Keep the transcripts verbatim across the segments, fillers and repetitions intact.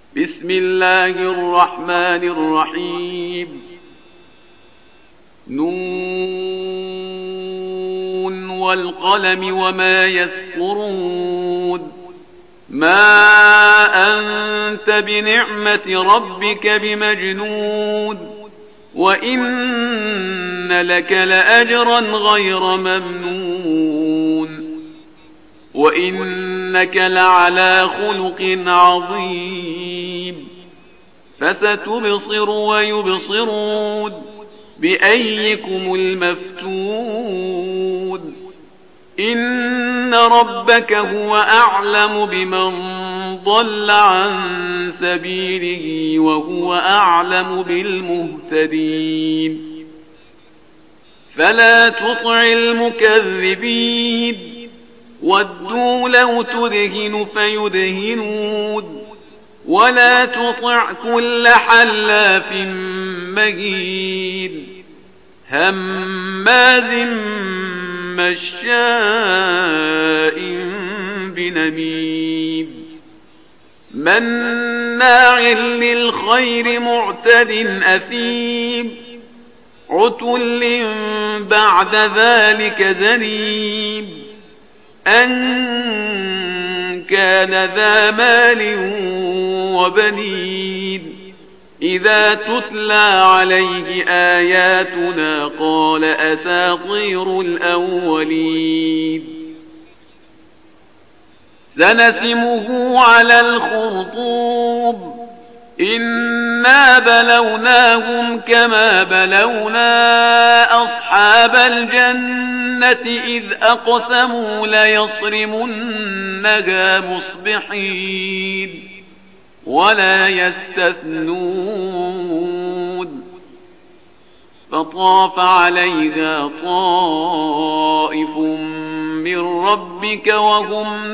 بسم الله الرحمن الرحيم نون والقلم وما يسطرون ما أنت بنعمة ربك بمجنون وإن لك لأجرا غير ممنون وإنك لعلى خلق عظيم فستبصر ويبصرون بأيكم المفتون إن ربك هو أعلم بمن ضل عن سبيله وهو أعلم بالمهتدين فلا تطع المكذبين ودوا لو تدهن فيدهنون ولا تطع كل حلاف مهين هماز مشاء بنميم مناع للخير معتد أثيم عتل بعد ذلك زنيم أن كان ذا مال وبنين إذا تتلى عليه آياتنا قال أساطير الأولين سنسمه على الخرطوم إنا بلوناهم كما بلونا أصحاب الجنة إذ أقسموا ليصرمنها مصبحين ولا يستثنون فطاف عليها طائف من ربك وهم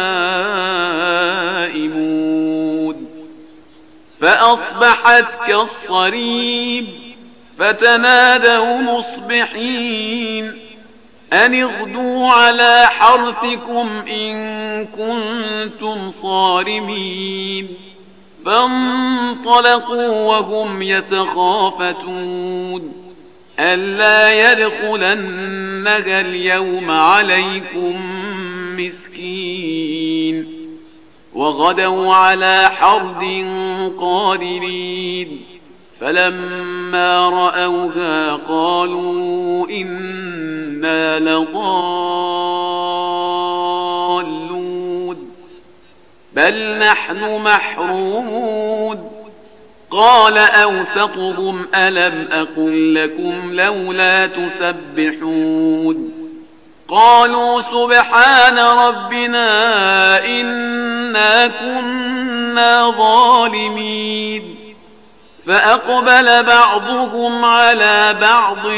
نائمون فأصبحت كالصريم فتنادوا مصبحين أن اغدوا على حرثكم إن كنتم صارمين فانطلقوا وهم يتخافتون ألا يدخلنها اليوم عليكم مسكين وغدوا على حرد قادرين فلما رأوها قالوا إنا لضالون بل نحن محرومون قال أوسطهم ألم أقل لكم لولا تسبحون قالوا سبحان ربنا إنا كنا ظالمين فأقبل بعضهم على بعض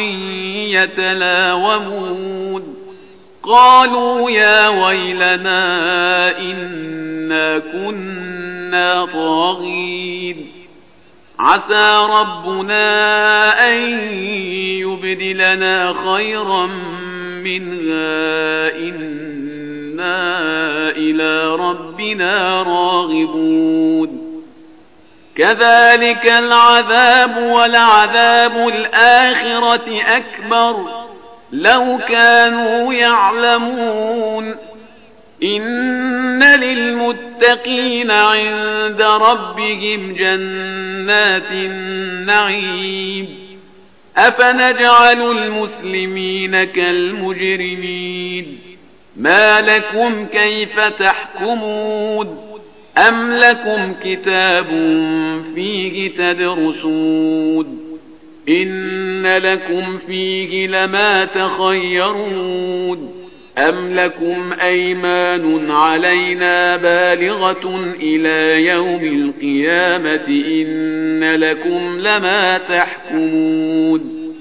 يتلاومون قالوا يا ويلنا إنا كنا طاغين عسى ربنا أن يبدلنا خيرا منها إنا إلى ربنا راغبون كذلك العذاب ولعذاب الآخرة أكبر لو كانوا يعلمون إن للمتقين عند ربهم جنات النعيم أفنجعل المسلمين كالمجرمين ما لكم كيف تحكمون أم لكم كتاب فيه تدرسون إن لكم فيه لما تخيرون أم لكم أيمان علينا بالغة إلى يوم القيامة إن لكم لما تحكمون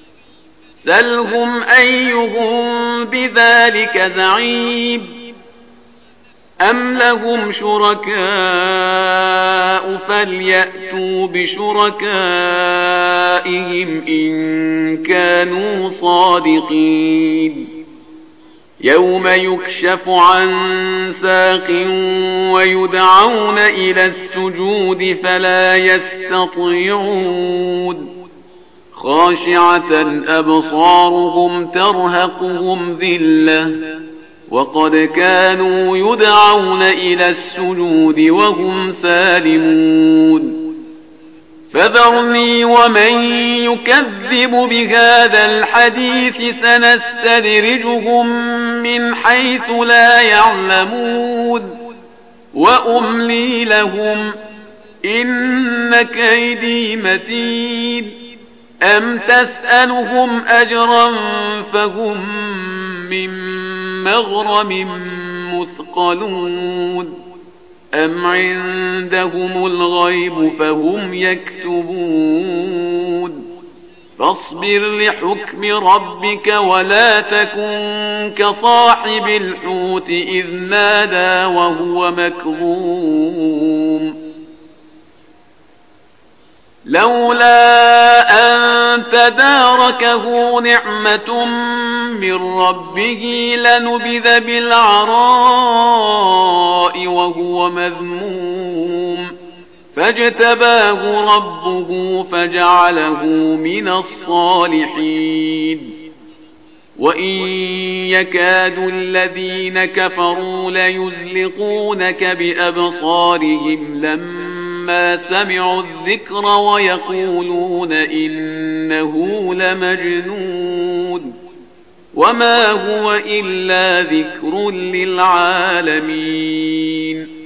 سلهم أيهم بذلك زعيم أم لهم شركاء فليأتوا بشركائهم إن كانوا صادقين يوم يكشف عن ساق ويدعون إلى السجود فلا يستطيعون خاشعة أبصارهم ترهقهم ذلة وقد كانوا يدعون إلى السجود وهم سالمون فذرني ومن يكذب بهذا الحديث سنستدرجهم من حيث لا يعلمون وأملي لهم إن كيدي متين أم تسألهم أجرا فهم من مغرم مثقلون أم عندهم الغيب فهم يكتبون فاصبر لحكم ربك ولا تكن كصاحب الحوت إذ نادى وهو مكظوم لولا أن تداركه نعمة من ربه لنبذ بالعراء وهو مذموم فاجتباه ربه فجعله من الصالحين وإن يكاد الذين كفروا ليزلقونك بأبصارهم لما سمعوا الذكر ويقولون إنه لمجنون وما هو إلا ذكر للعالمين